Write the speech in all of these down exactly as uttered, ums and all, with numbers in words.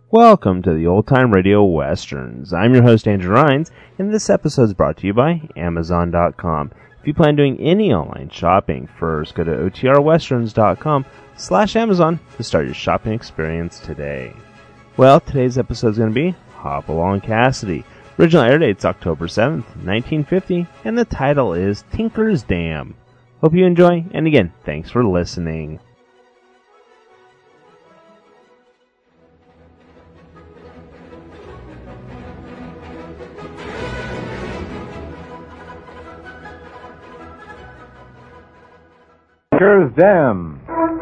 Welcome to the Old Time Radio Westerns. I'm your host, Andrew Rhines, and this episode is brought to you by Amazon dot com. If you plan doing any online shopping, first go to O T R westerns dot com slash Amazon to start your shopping experience today. Well, today's episode is going to be Hopalong Cassidy. Original air date's October seventh, nineteen fifty, and the title is Tinker's Dam. Hope you enjoy, and again, thanks for listening. Tinker's Dam.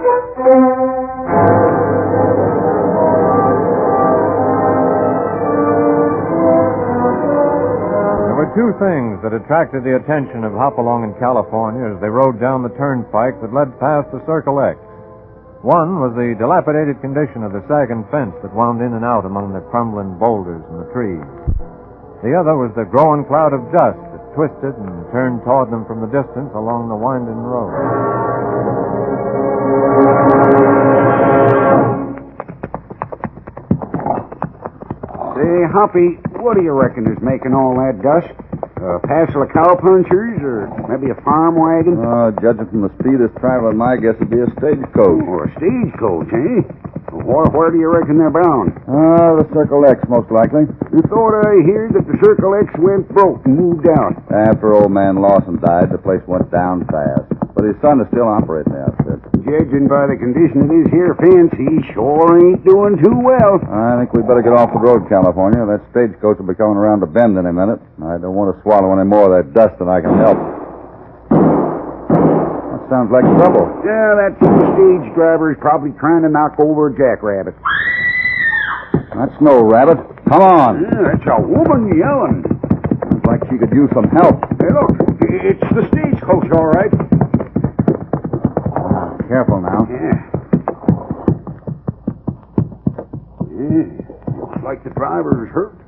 There were two things that attracted the attention of Hopalong in California as they rode down the turnpike that led past the Circle X. One was the dilapidated condition of the sagging fence that wound in and out among the crumbling boulders and the trees. The other was the growing cloud of dust that twisted and turned toward them from the distance along the winding road. Say, Hoppy, what do you reckon is making all that dust? A passel of cowpunchers, or maybe a farm wagon? Uh, judging from the speed it's traveling, my guess would be a stagecoach. Oh, a stagecoach, eh? Where, where do you reckon they're bound? Uh, the Circle X, most likely. You thought I heard that the Circle X went broke and moved out. After old man Lawson died, the place went down fast. But his son is still operating the outfit. Judging by the condition of this here fence, he sure ain't doing too well. I think we'd better get off the road, California. That stagecoach will be coming around the bend any minute. I don't want to swallow any more of that dust than I can help. That sounds like trouble. Yeah, that stage driver is probably trying to knock over a jackrabbit. That's no rabbit. Come on. Yeah, that's a woman yelling. Sounds like she could use some help. Hey, look, it's the stagecoach, all right. Careful now. Yeah. Yeah. Looks like the driver is hurt.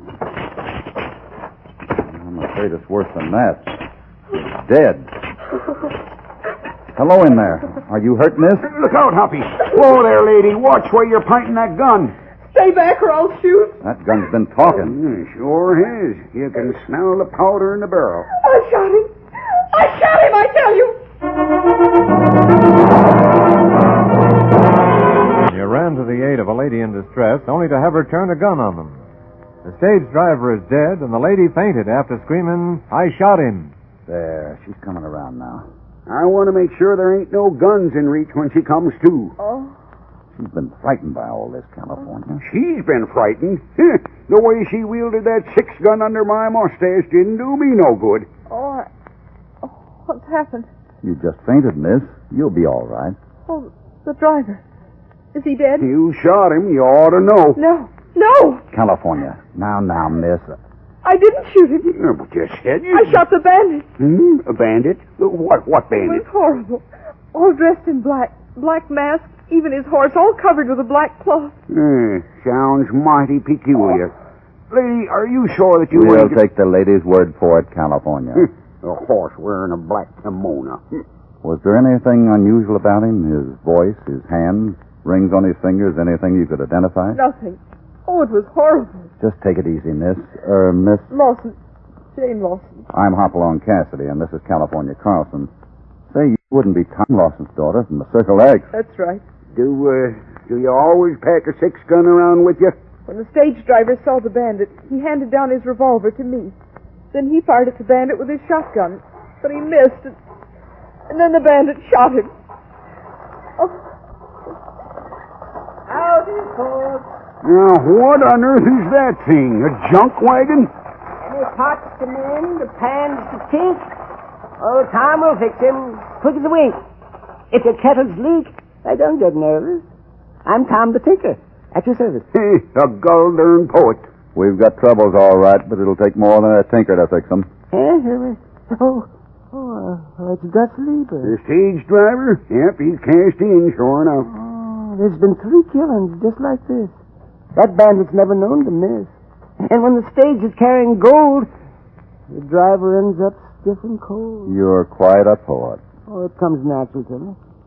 I'm afraid it's worse than that. He's dead. Hello in there. Are you hurt, miss? Look out, Hoppy. Whoa there, lady. Watch where you're pointing that gun. Stay back or I'll shoot. That gun's been talking. Mm, sure has. You can smell the powder in the barrel. I shot him. I shot him, I tell you. You ran to the aid of a lady in distress, only to have her turn a gun on them. The stage driver is dead, and the lady fainted after screaming, "I shot him." There, she's coming around now. I want to make sure there ain't no guns in reach when she comes to. Oh. She's been frightened by all this, California. She's been frightened. The way she wielded that six-gun under my mustache didn't do me no good. Oh, I... oh, what's happened? You just fainted, miss. You'll be all right. Oh, the driver. Is he dead? You shot him. You ought to know. No. No! California. Now, now, miss. I didn't shoot him. Yeah, but you said you... I shot the bandit. Hmm? A bandit? What, what It bandit? was horrible. All dressed in black. Black mask. Even his horse all covered with a black cloth. Hmm, sounds mighty peculiar. Lady, are you sure that you... We'll ain't- take the lady's word for it, California. A horse wearing a black kimono. Was there anything unusual about him? His voice, his hands, rings on his fingers, anything you could identify? Nothing. Oh, it was horrible. Just take it easy, miss. Er, miss... Lawson. Jane Lawson. I'm Hopalong Cassidy, and this is California Carlson. Say, you wouldn't be Tom Lawson's daughter from the Circle X. That's right. Do, uh, do you always pack a six-gun around with you? When the stage driver saw the bandit, he handed down his revolver to me. Then he fired at the bandit with his shotgun, but he missed, and, and then the bandit shot him. Oh. Howdy, folks. Now, what on earth is that thing? A junk wagon? Any pots to mend, the pans to tink? Oh, Tom will fix him, quick as a wink. If your kettles leak, I don't get nervous. I'm Tom the Tinker, at your service. Hey, a gull-darn poet. We've got troubles, all right, but it'll take more than a tinker to fix them. Eh? Oh, oh, it's Gus Lieber. The stage driver? Yep, he's cashed in, sure enough. Oh, there's been three killings just like this. That bandit's never known to miss. And when the stage is carrying gold, the driver ends up stiff and cold. You're quite a poet. Oh, it comes natural to me.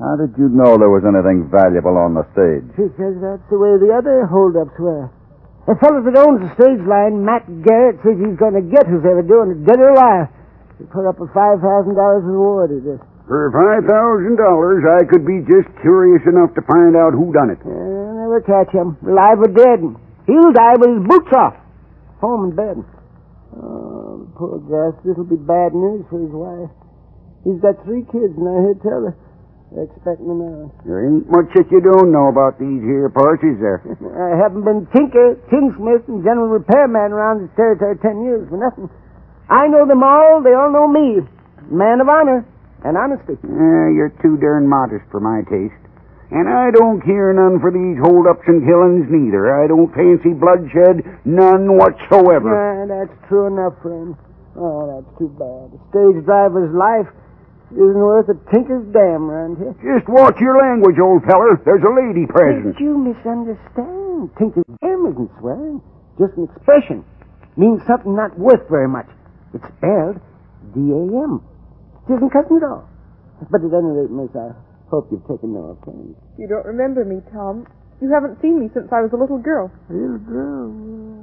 How did you know there was anything valuable on the stage? Because that's the way the other holdups were. The fellow that owns the stage line, Matt Garrett, says he's going to get who's ever doing it, dead or alive. He put up a five thousand dollars reward, he did. For five thousand dollars, I could be just curious enough to find out who done it. I'll never catch him, alive or dead. He'll die with his boots off, home in bed. Oh, poor Gus, this'll be bad news for his wife. He's got three kids, and I heard tell her. They're expecting him now. There ain't much that you don't know about these here parts, is there? I haven't been tinker, tinsmith, and general repairman around this territory ten years for nothing. I know them all. They all know me. Man of honor and honesty. Uh, you're too darn modest for my taste. And I don't care none for these hold-ups and killings, neither. I don't fancy bloodshed, none whatsoever. Yeah, that's true enough, friend. Oh, that's too bad. A stage driver's life isn't worth a tinker's dam around here. Just watch your language, old feller. There's a lady present. But you misunderstand. Tinker's dam isn't swearing. Just an expression. Means something not worth very much. It's spelled D A M. It isn't cussing at all. But at any rate, miss, I hope you've taken no offense. You don't remember me, Tom. You haven't seen me since I was a little girl. A little girl?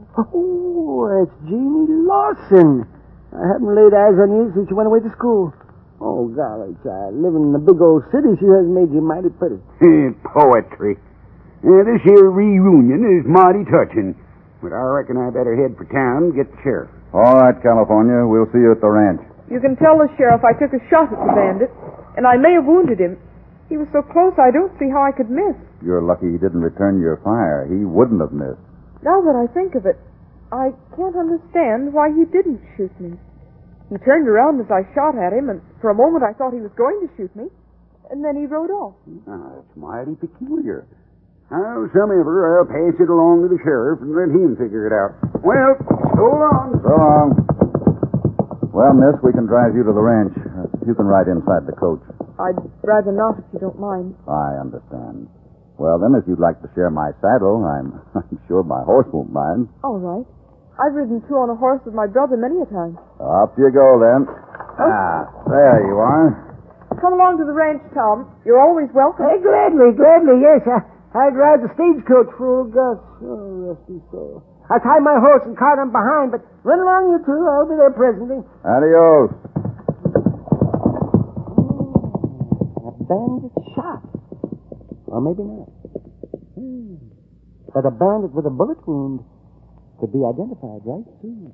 Oh, it's Jeannie Lawson. I haven't laid eyes on you since you went away to school. Oh, golly, child. Living in the big old city sure has made you mighty pretty. Poetry. Uh, this here reunion is mighty touching. But I reckon I better head for town and get the sheriff. All right, California. We'll see you at the ranch. You can tell the sheriff I took a shot at the bandit, and I may have wounded him. He was so close I don't see how I could miss. You're lucky he didn't return your fire. He wouldn't have missed. Now that I think of it, I can't understand why he didn't shoot me. He turned around as I shot at him, and for a moment I thought he was going to shoot me, and then he rode off. Ah, that's mighty peculiar. Howsomever, I'll pass it along to the sheriff and let him figure it out. Well, so long. So long. Well, miss, we can drive you to the ranch. Uh, you can ride inside the coach. I'd rather not, if you don't mind. I understand. Well, then, if you'd like to share my saddle, I'm, I'm sure my horse won't mind. All right. I've ridden two on a horse with my brother many a time. Up you go, then. Ah, there you are. Come along to the ranch, Tom. You're always welcome. Hey, gladly, gladly, yes. I, I'd ride the stagecoach for old Gus. Oh, rest his soul. I tie my horse and cart him behind, but run along, you two. I'll be there presently. Adios. A bandit shot. Or maybe not. Hmm. But a bandit with a bullet wound could be identified right soon.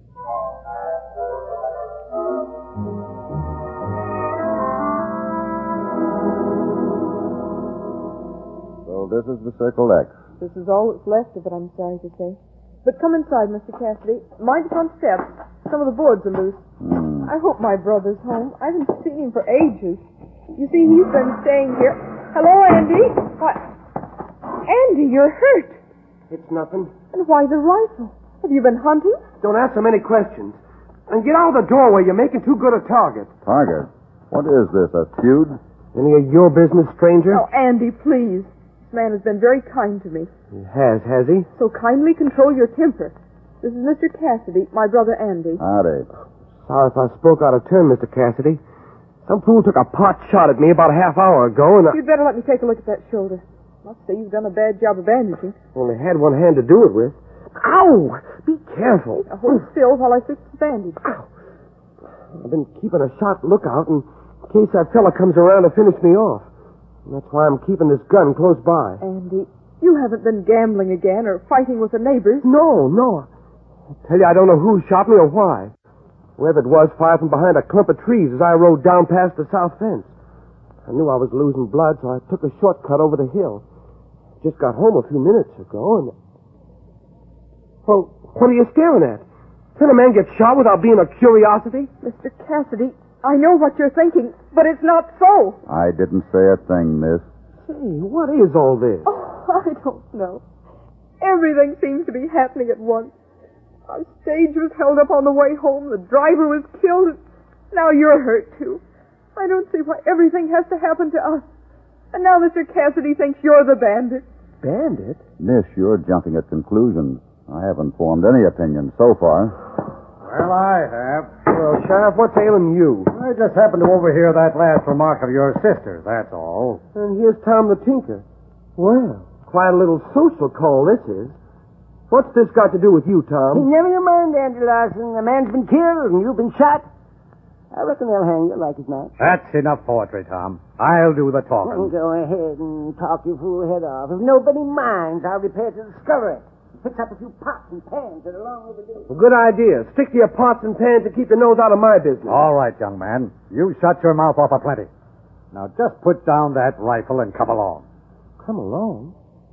So this is the Circle X. This is all that's left of it, I'm sorry to say. But come inside, Mister Cassidy. Mind the front steps. Some of the boards are loose. Hmm. I hope my brother's home. I haven't seen him for ages. You see, he's been staying here. Hello, Andy. Why, Andy, you're hurt. It's nothing. And why the rifle? Have you been hunting? Don't ask so many questions. And get out of the doorway. You're making too good a target. Target? What is this, a feud? Any of your business, stranger? Oh, Andy, please. This man has been very kind to me. He has, has he? So kindly control your temper. This is Mister Cassidy, my brother Andy. Howdy. Sorry if I spoke out of turn, Mister Cassidy. Some fool took a pot shot at me about a half hour ago, and I You'd better let me take a look at that shoulder. Must say you've done a bad job of bandaging. only had one hand to do it with. Ow! Be careful. Now hold still while I fix the bandage. Ow. I've been keeping a sharp lookout in case that fella comes around to finish me off. And that's why I'm keeping this gun close by. Andy, you haven't been gambling again or fighting with the neighbors. No, no. I tell you, I don't know who shot me or why. Whoever it was fired from behind a clump of trees as I rode down past the south fence. I knew I was losing blood, so I took a shortcut over the hill. Just got home a few minutes ago, and... Well, what are you staring at? Can a man get shot without being a curiosity? Mister Cassidy, I know what you're thinking, but it's not so. I didn't say a thing, miss. Say, what is all this? Oh, I don't know. Everything seems to be happening at once. Our stage was held up on the way home, the driver was killed, and now you're hurt, too. I don't see why everything has to happen to us. And now Mister Cassidy thinks you're the bandit. Bandit? Miss, you're jumping at conclusions. I haven't formed any opinion so far. Well, I have. Well, Sheriff, what's ailing you? I just happened to overhear that last remark of your sister's, that's all. And here's Tom the Tinker. Well, quite a little social call this is. What's this got to do with you, Tom? Never you mind, Andy Larson. The man's been killed and you've been shot. I reckon they'll hang you like as not. That's enough poetry, Tom. I'll do the Well, talking. go ahead and talk your fool head off. If nobody minds, I'll repair to the scullery. Fix up a few pots and pans that are long overdue. Well, good idea. Stick to your pots and pans and keep your nose out of my business. All right, young man. You shut your mouth off a plenty. Now just put down that rifle and come along. Come along?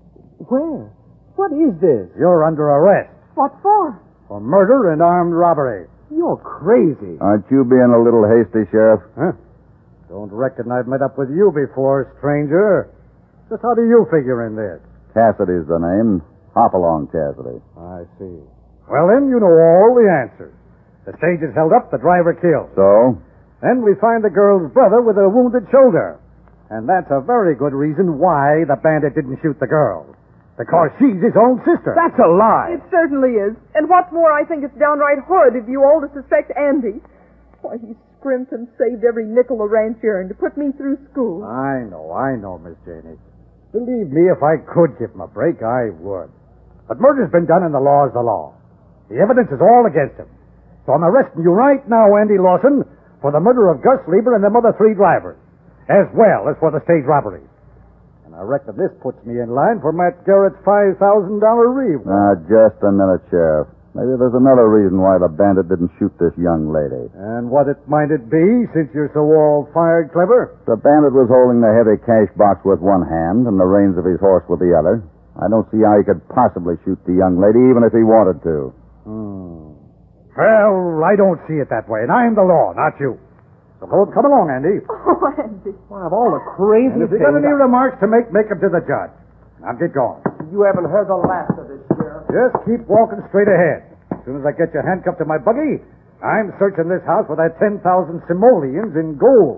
Where? What is this? You're under arrest What for? for murder and armed robbery. You're crazy. Aren't you being a little hasty, Sheriff? Huh? Don't reckon I've met up with you before, stranger. Just how do you figure in this? Cassidy's the name. Hopalong Cassidy. I see. Well, then, you know all the answers. The stage is held up, the driver killed. So? Then we find the girl's brother with a wounded shoulder. And that's a very good reason why the bandit didn't shoot the girl. Because she's his own sister. That's a lie. It certainly is. And what's more, I think it's downright horrid of you all to suspect Andy. Why, he scrimped and saved every nickel the ranch earned to put me through school. I know, I know, Miss Janey. Believe me, if I could give him a break, I would. But murder's been done and the law's the law. The evidence is all against him. So I'm arresting you right now, Andy Lawson, for the murder of Gus Lieber and them other three drivers, as well as for the stage robbery. And I reckon this puts me in line for Matt Garrett's five thousand dollars reward. Now, just a minute, Sheriff. Maybe there's another reason why the bandit didn't shoot this young lady. And what it might it be, since you're so all-fired clever? The bandit was holding the heavy cash box with one hand and the reins of his horse with the other. I don't see how he could possibly shoot the young lady, even if he wanted to. Hmm. Well, I don't see it that way, and I'm the law, not you. So come along, Andy. Oh, Andy. Well, of all the crazy And if you things... got any remarks to make, make them to the judge. Now get going. You haven't heard the last of this, Sheriff. Just keep walking straight ahead. As soon as I get you handcuffed to my buggy, I'm searching this house for that ten thousand simoleons in gold.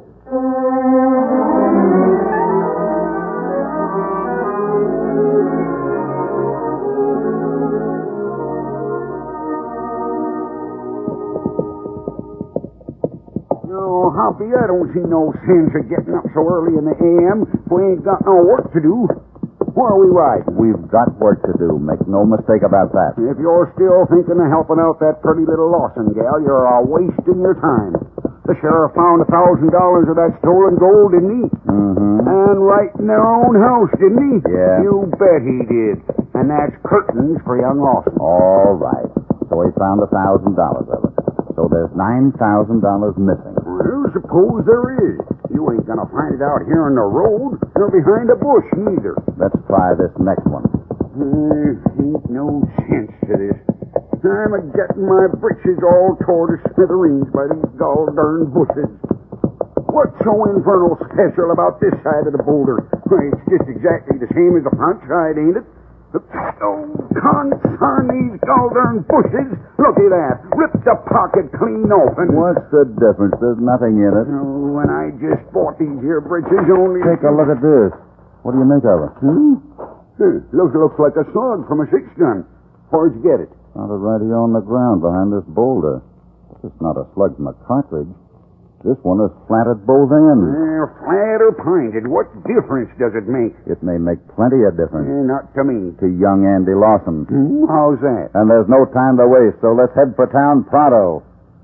No, Hoppy, I don't see no sense of getting up so early in the A M if we ain't got no work to do. Where are we riding? We've got work to do. Make no mistake about that. If you're still thinking of helping out that pretty little Lawson gal, you're a wasting your time. The sheriff found a thousand dollars of that stolen gold, didn't he? Mm-hmm. And right in their own house, didn't he? Yeah. You bet he did. And that's curtains for young Lawson. All right. So he found a thousand dollars of it. So there's nine thousand dollars missing. Well, suppose there is. You ain't gonna find it out here on the road, nor behind a bush, neither. Let's try this next one. There ain't no sense to this. I'm a getting my britches all tore to smithereens by these gall darn bushes. What's so infernal special about this side of the boulder? Why, it's just exactly the same as the front side, ain't it? Oh, concern these gall darn bushes. Look at that. Ripped the pocket clean open. What's the difference? There's nothing in it. Oh, when I just bought these here britches only... Take a look at this. What do you make of it? Hmm? Huh, looks, looks like a slug from a six-gun. Where'd you get it? Found it right here on the ground behind this boulder. It's not a slug from a cartridge. This one is flat at both ends. Uh, flat or pointed, what difference does it make? It may make plenty of difference Uh, not to me. to young Andy Lawson. Hmm? How's that? And there's no time to waste, so let's head for town pronto.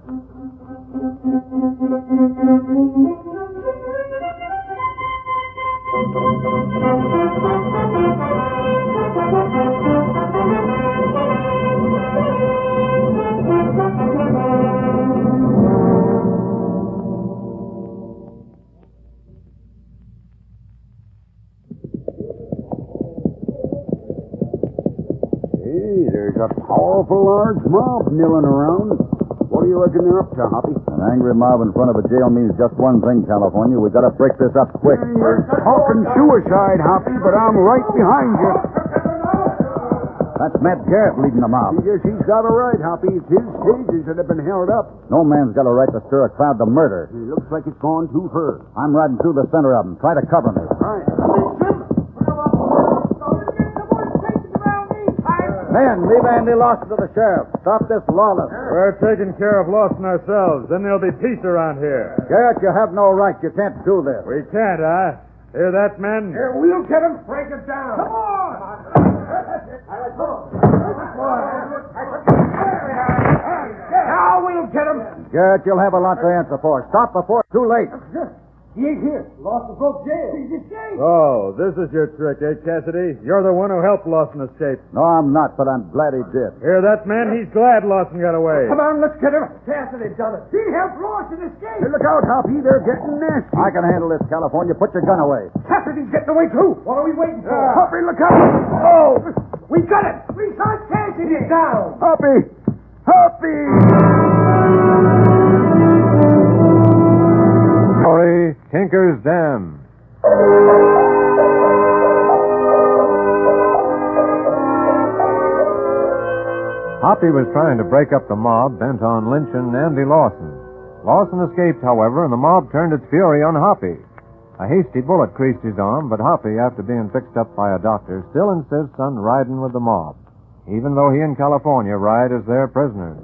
Hey, there's a powerful large mob milling around. What do you reckon they're up to, Hoppy? An angry mob in front of a jail means just one thing, California. We gotta break this up quick. Hey, you're talking suicide, Hoppy, but I'm right behind you. That's Matt Garrett leading the mob. I guess he's got a right, Hoppy. It's his stages that have been held up. No man's got a right to stir a crowd to murder. It looks like it's gone too far. I'm riding through the center of them. Try to cover me. Right. Men, leave Andy Lawson to the sheriff. Stop this lawless. We're taking care of Lawson ourselves. Then there'll be peace around here. Garrett, you have no right. You can't do this. We can't, huh? Hear that, men? Here, we'll get him. Break it down. Come on. Now we'll get him. Garrett, you'll have a lot to answer for. Stop before it's too late. He ain't here. Lawson broke jail. He's escaped. Oh, this is your trick, eh, Cassidy? You're the one who helped Lawson escape. No, I'm not, but I'm glad he did. Hear that, man? He's glad Lawson got away. Come on, let's get him. Cassidy done it. He helped Lawson escape. Hey, look out, Hoppy. They're getting nasty. I can handle this, California. Put your gun away. Cassidy's getting away, too. What are we waiting for? Uh, Hoppy, look out. Oh, we got it. We shot Cassidy. Down. Hoppy! Hoppy! Story, Tinker's Dam. Hoppy was trying to break up the mob bent on lynching Andy Lawson. Lawson escaped, however, and the mob turned its fury on Hoppy. A hasty bullet creased his arm, but Hoppy, after being fixed up by a doctor, still insists on riding with the mob, even though he and California ride as their prisoners.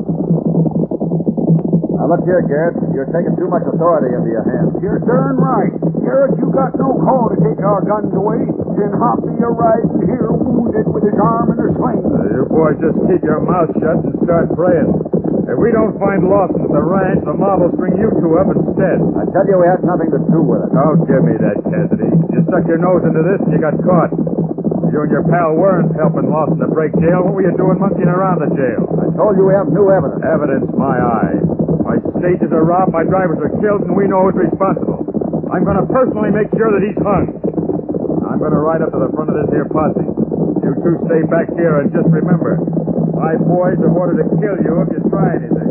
Now, look here, Garrett. You're taking too much authority into your hands. You're darn right. Garrett, you got no call to take our guns away. Then Hoppy arrived here wounded with his arm in a sling. Uh, you boys just keep your mouth shut and start praying. If we don't find Lawson at the ranch, the mob will string you two up instead. I tell you, we had nothing to do with it. Don't give me that, Cassidy. You stuck your nose into this and you got caught. You and your pal weren't helping Lawson to break jail. What were you doing monkeying around the jail? I told you we have new evidence. Evidence, my eye. My stages are robbed, my drivers are killed, and we know who's responsible. I'm going to personally make sure that he's hung. I'm going to ride up to the front of this here posse. You two stay back here and just remember, my boys have ordered to kill you if you try anything.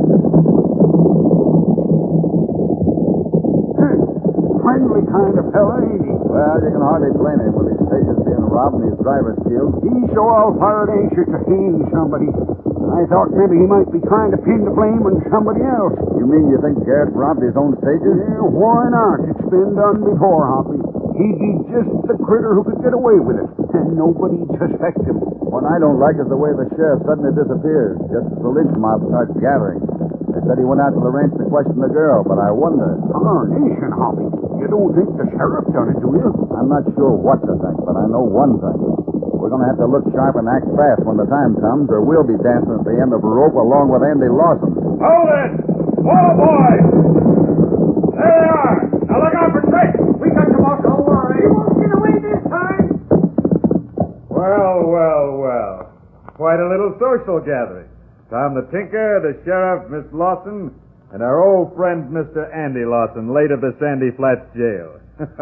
Friendly kind of fella, ain't he? Well, you can hardly blame him with his stages being robbed and his drivers killed. He's so all-fired anxious to hang somebody. I thought maybe he might be trying to pin the blame on somebody else. You mean you think Garrett robbed his own stages? Yeah, why not? It's been done before, Hoppy. He'd be just the critter who could get away with it, and nobody'd suspect him. What I don't like is the way the sheriff suddenly disappears, just as the lynch mob starts gathering. They said he went out to the ranch to question the girl, but I wonder. Darnation, Hoppy. You don't think the sheriff done it, do you? I'm not sure what to think, but I know one thing. We're going to have to look sharp and act fast when the time comes, or we'll be dancing at the end of a rope along with Andy Lawson. Hold it! Whoa, boys! There they are! Now look out for tricks! We got you, boss. Don't worry. He won't get away this time. Well, well, well. Quite a little social gathering. Tom the Tinker, the sheriff, Miss Lawson, and our old friend, Mister Andy Lawson, late of the Sandy Flats jail.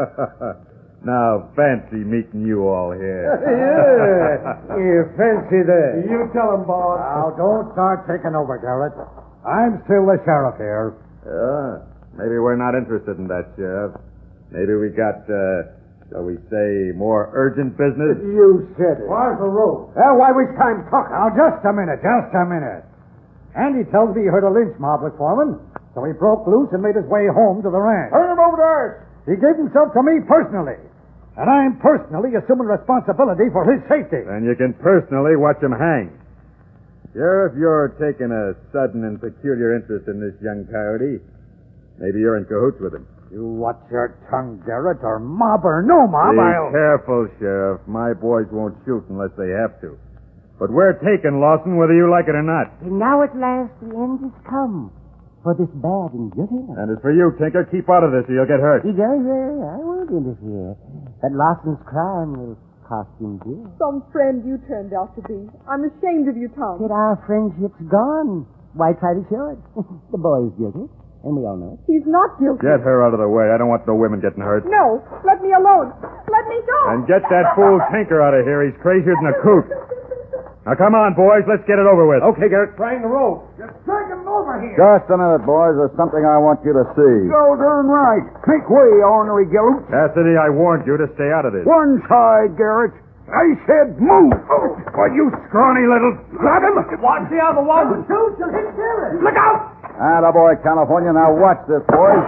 Now, fancy meeting you all here. Yeah. Yeah, fancy that. You tell him, boss. Now, don't start taking over, Garrett. I'm still the sheriff here. Yeah, maybe we're not interested in that, Sheriff. Maybe we got, uh, shall we say, more urgent business? You said it. Where's the rope? Well, why waste time talking? Now, just a minute, just a minute. Andy tells me he heard a lynch mob was forming, so he broke loose and made his way home to the ranch. Turn him over to us. He gave himself to me personally, and I'm personally assuming responsibility for his safety. And you can personally watch him hang. Sheriff, you're taking a sudden and peculiar interest in this young coyote. Maybe you're in cahoots with him. You watch your tongue, Garrett, or mob or no mob, Be I'll... careful, Sheriff. My boys won't shoot unless they have to. But we're taking Lawson whether you like it or not. And now at last the end has come for this bad and guilty man. And as for you, Tinker, keep out of this or you'll get hurt. Yeah, yeah, I won't interfere. But Lawson's crime will cost him dear. Some friend you turned out to be. I'm ashamed of you, Tom. But our friendship's gone. Why try to show it? The boy's guilty, and we all know it. He's not guilty. Get her out of the way. I don't want no women getting hurt. No, let me alone. Let me go. And get that fool Tinker out of here. He's crazier than a coot. Now, come on, boys. Let's get it over with. Okay, Garrett. Trying the rope. Just drag him over here. Just a minute, boys. There's something I want you to see. Go darn right. Make way, ornery galoot. Cassidy, I warned you to stay out of this. One side, Garrett. I said move. Oh, Why, you scrawny little... grab him. Watch the other one. Shoot, you'll hit Garrett. Look out. Ah, boy, California. Now watch this, boys.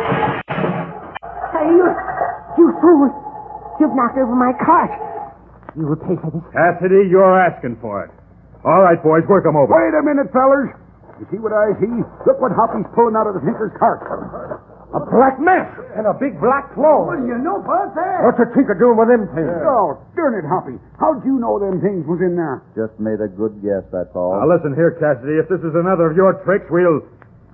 Hey, you, you fool. You've knocked over my cart. You will pay for this. Cassidy, you're asking for it. All right, boys, work them over. Wait a minute, fellers. You see what I see? Look what Hoppy's pulling out of the tinker's cart. A black mess and a big black cloth. What do you know about that? What's the tinker doing with them things? Oh, darn it, Hoppy. How'd you know them things was in there? Just made a good guess, that's all. Now, listen here, Cassidy. If this is another of your tricks, we'll...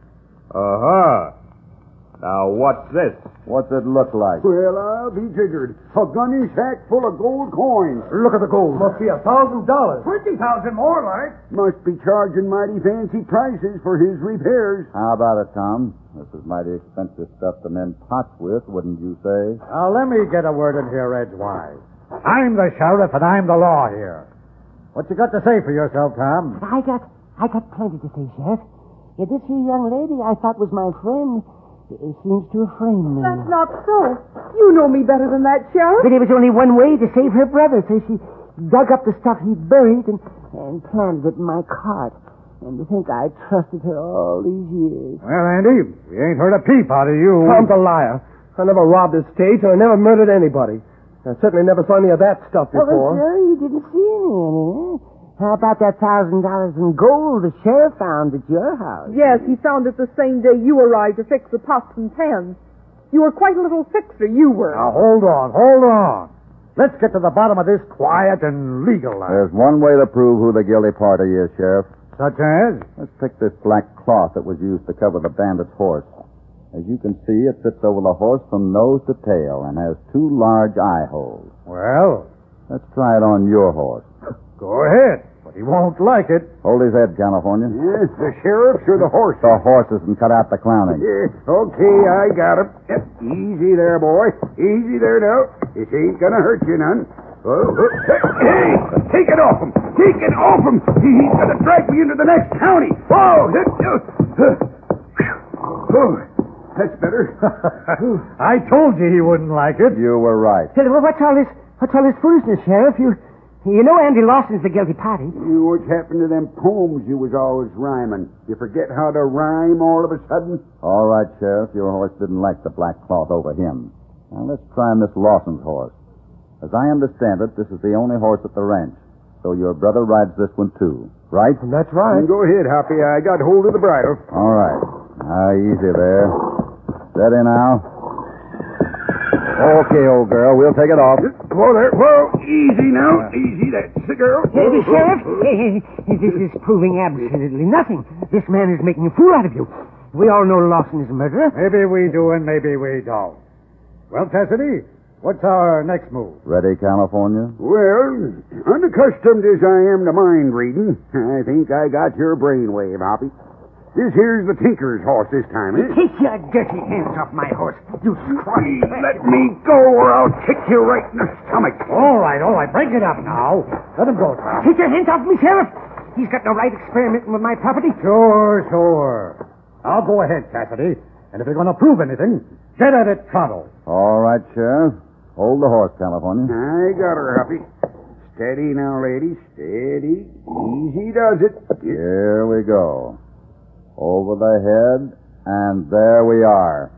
Uh-huh. Now, what's this? What's it look like? Well, I'll be jiggered. A gunny sack full of gold coins. Look at the gold. Must be a thousand dollars. Twenty thousand more, like. Must be charging mighty fancy prices for his repairs. How about it, Tom? This is mighty expensive stuff to mend pots with, wouldn't you say? Now, let me get a word in here edgewise. I'm the sheriff, and I'm the law here. What you got to say for yourself, Tom? I got, I got plenty to say, Sheriff. Yeah, this here young lady I thought was my friend it seems to have framed me. That's not so. You know me better than that, Sheriff. But there was only one way to save her brother, so she dug up the stuff he'd buried and, and planted it in my cart. And to think I trusted her all these years. Well, Andy, we ain't heard a peep out of you. Tom's a liar. I never robbed a stage, and I never murdered anybody. I certainly never saw any of that stuff Oh, before. well, sir, you didn't see any in it, eh? How about that thousand dollars in gold the sheriff found at your house? Yes, he found it the same day you arrived to fix the pots and pans. You were quite a little fixer, you were. Now, hold on, hold on. Let's get to the bottom of this quiet and legal life. There's one way to prove who the guilty party is, Sheriff. Such as? Let's pick this black cloth that was used to cover the bandit's horse. As you can see, it fits over the horse from nose to tail and has two large eye holes. Well? Let's try it on your horse. Go ahead, but he won't like it. Hold his head, California. Yes, the sheriff's or the horse? The horses and cut out the clowning. Yeah, okay, I got him. Yep, easy there, boy. Easy there now. This ain't gonna hurt you none. Oh, oh, hey, take it off him. Take it off him. He's gonna drag me into the next county. Oh, oh, that's better. I told you he wouldn't like it. You were right. Hey, well, what's all this? What's all this foolishness, Sheriff? You, you know Andy Lawson's the guilty party. You know what's happened to them poems you was always rhyming? You forget how to rhyme all of a sudden? All right, Sheriff. Your horse didn't like the black cloth over him. Now let's try Miss Lawson's horse. As I understand it, this is the only horse at the ranch. So your brother rides this one too, right? That's right. Go ahead, Hoppy. I got hold of the bridle. All right. Now, easy there. Steady now. Okay, old girl, we'll take it off. Whoa there. Whoa. Easy now. Easy. That's the girl. Hey, the Sheriff, hey, hey, this is proving absolutely nothing. This man is making a fool out of you. We all know Lawson is a murderer. Maybe we do and maybe we don't. Well, Cassidy, what's our next move? Ready, California? Well, unaccustomed as I am to mind reading, I think I got your brainwave, Hoppy. This here's the tinker's horse this time, eh? Take your dirty hands off my horse, you scrawny. Let me go or I'll kick you right in the stomach. All right, all right, break it up now. Let him go, Tom. Take your hands off me, Sheriff. He's got no right experimenting with my property. Sure, sure. Now go ahead, Cassidy. And if you're going to prove anything, get at it pronto. All right, Sheriff. Hold the horse, California. I got her, Hoppy. Steady now, lady. Steady. Easy does it. Here we go. Over the head, and there we are.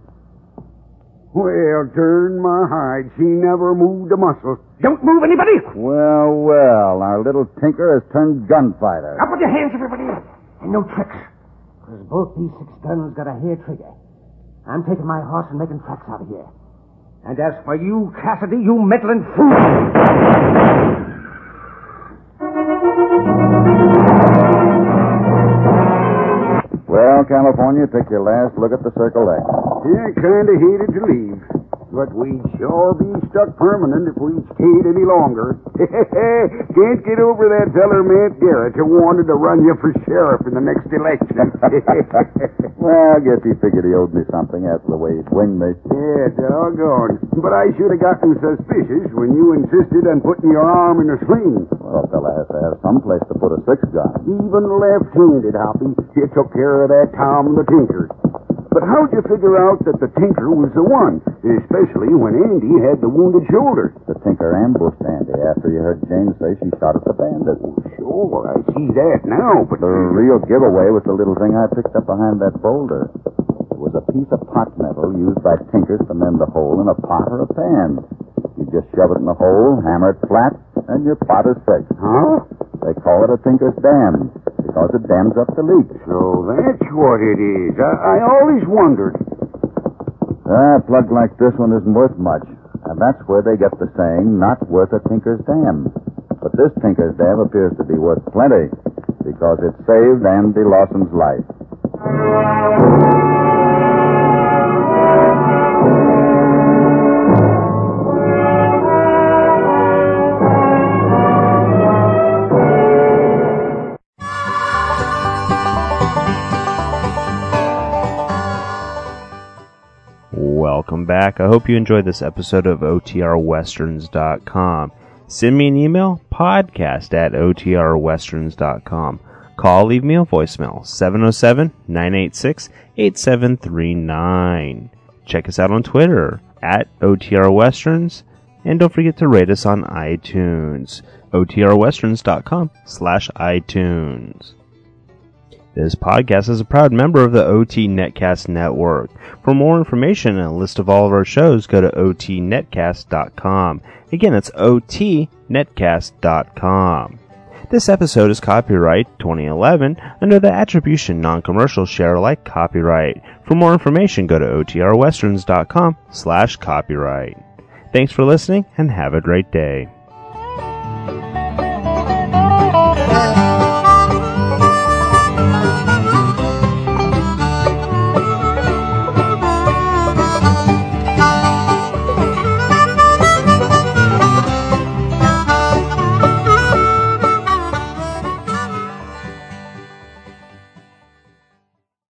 Well, turn my hide. She never moved a muscle. Don't move anybody. Well, well, our little tinker has turned gunfighter. Up with your hands, everybody. And no tricks. Because both these six guns got a hair trigger. I'm taking my horse and making tracks out of here. And as for you, Cassidy, you meddling fool. Well, California, take your last look at the Circle X. Yeah, kind of hated to leave. But we'd sure be stuck permanent if we stayed any longer. Can't get over that feller, Matt Garrett, who wanted to run you for sheriff in the next election. Well, I guess he figured he owed me something after the way he winged me. Yeah, doggone. But I should have gotten suspicious when you insisted on putting your arm in a sling. Well, a fella has to have some place to put a six gun. Even left-handed, Hoppy. You took care of that Tom the Tinker. But how'd you figure out that the Tinker was the one, especially when Andy had the wounded shoulder? The Tinker ambushed Andy after you heard James say she shot at the bandit. Oh, sure, I see that now, but... The real giveaway was the little thing I picked up behind that boulder. It was a piece of pot metal used by tinkers to mend the hole in a pot or a pan. You just shove it in the hole, hammer it flat, and your pot is fixed. Huh? They call it a tinker's dam because it dams up the leaks. So that's what it is. I, I always wondered. Ah, a plug like this one isn't worth much, and that's where they get the saying, not worth a tinker's dam. But this tinker's dam appears to be worth plenty because it saved Andy Lawson's life. Welcome back. I hope you enjoyed this episode of O T R westerns dot com. Send me an email, podcast at O T R westerns dot com. Call, leave me a voicemail, seven oh seven, nine eight six, eight seven three nine. Check us out on Twitter, at O T R Westerns, and don't forget to rate us on iTunes, O T R westerns dot com slash iTunes. This podcast is a proud member of the O T Netcast Network. For more information and a list of all of our shows, go to O T netcast dot com. Again, it's O T netcast dot com. This episode is copyright twenty eleven under the Attribution Non-Commercial Share Alike copyright. For more information, go to O T R westerns dot com slash copyright. Thanks for listening and have a great day.